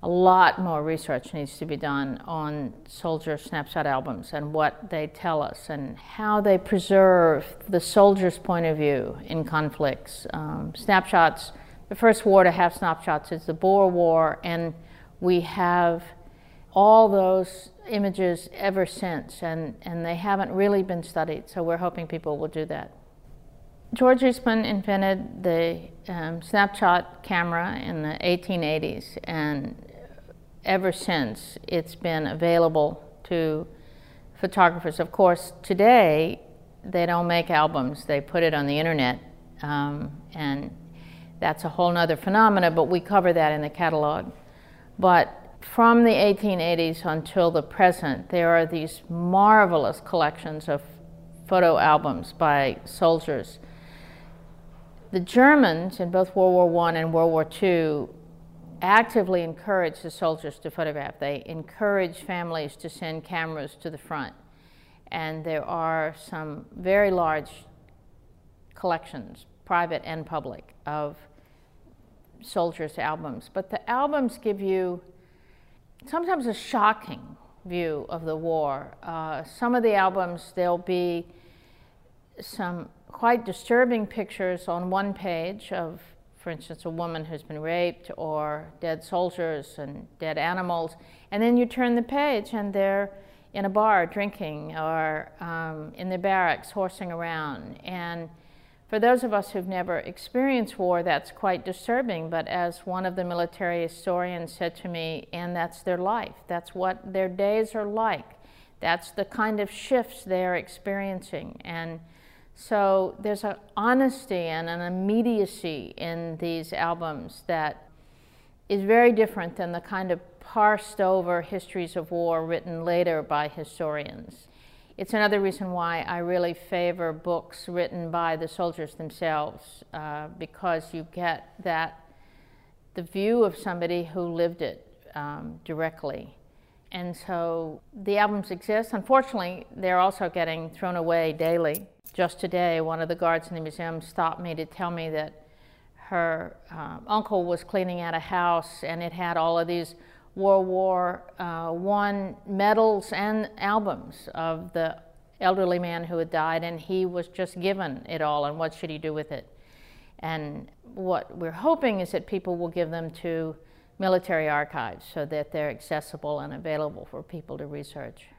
a lot more research needs to be done on soldier snapshot albums and what they tell us and how they preserve the soldier's point of view in conflicts. Snapshots, the first war to have snapshots is the Boer War, and we have all those images ever since, and they haven't really been studied, so we're hoping people will do that. George Eastman invented the snapshot camera in the 1880s, and ever since it's been available to photographers. Of course, today they don't make albums, they put it on the internet, and that's a whole nother phenomena, but we cover that in the catalog. But from the 1880s until the present, there are these marvelous collections of photo albums by soldiers. The Germans in both World War I and World War II actively encouraged the soldiers to photograph. They encouraged families to send cameras to the front. And there are some very large collections, private and public, of soldiers' albums. But the albums give you sometimes a shocking view of the war. Some of the albums, there'll be some quite disturbing pictures on one page of, for instance, a woman who's been raped, or dead soldiers and dead animals, and then you turn the page and they're in a bar drinking, or in the barracks horsing around. And for those of us who've never experienced war, that's quite disturbing, but as one of the military historians said to me, and that's their life, that's what their days are like, that's the kind of shifts they're experiencing. And so there's an honesty and an immediacy in these albums that is very different than the kind of parsed over histories of war written later by historians. It's another reason why I really favor books written by the soldiers themselves, because you get the view of somebody who lived it directly. And so the albums exist. Unfortunately, they're also getting thrown away daily. Just today, one of the guards in the museum stopped me to tell me that her uncle was cleaning out a house, and it had all of these World War I medals and albums of the elderly man who had died, and he was just given it all, and what should he do with it? And what we're hoping is that people will give them to military archives so that they're accessible and available for people to research.